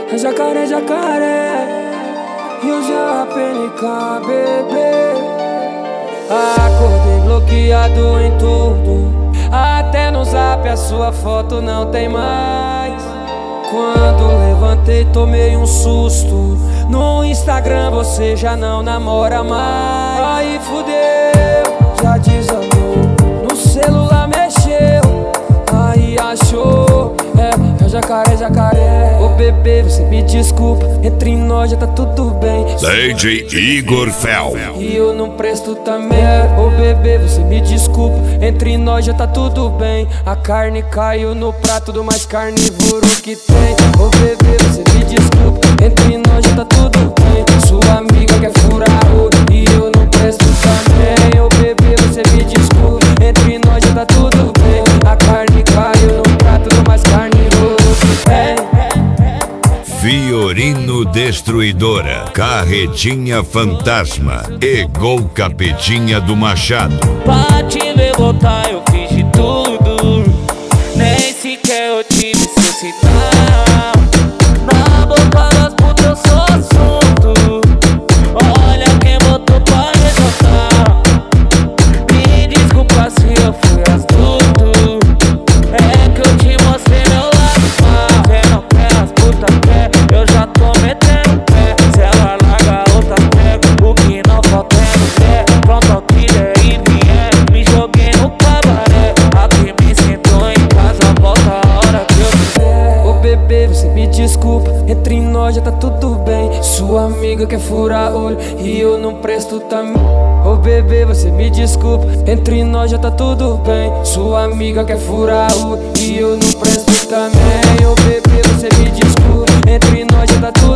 Jacaré, jacaré, Rio já PNK, bebê. Acordei bloqueado em tudo, até no zap a sua foto não tem mais. Quando levantei tomei um susto, no Instagram você já não namora mais. Aí fudeu, já desandou, no celular mexeu, aí achou, é jacaré, jacaré. Ô bebê, você me desculpa, entre nós já tá tudo bem. DJ Igor Fel. E eu não presto também. Ô bebê, você me desculpa, entre nós já tá tudo bem. A carne caiu no prato do mais carnívoro que tem. Ô bebê, você me desculpa, entre nós já tá tudo bem. Sua amiga quer furar o e eu não presto também. Ô bebê, você me desculpa, entre nós já tá tudo bem. A carne caiu no prato do mais carnívoro que tem. Fiorino Destruidora, Carretinha Fantasma e Gol Capetinha do Machado. Pra te ver voltar eu fiz de tudo, nem sequer eu tive seu sinal. Na boca das putas eu sou assunto, olha quem botou pra resoltar. Me desculpa se eu fui astuto, é que eu te mostrei meu lado mal. Cê não quer as putas quer, eu já tô metendo pé. Se ela larga outra pega, o que não falta é mulher. Pronto ao que der e vier, me joguei no cabaré. Aqui me sinto em casa, volta a hora que eu quiser. Ô bebê, você me desculpa, entre nós já tá tudo bem. Sua amiga quer furar olho e eu não presto também. Ô bebê, você me desculpa, entre nós já tá tudo bem. Sua amiga quer furar olho e eu não presto também. Ô bebê, você me desculpa, entre nós já tá tudo bem.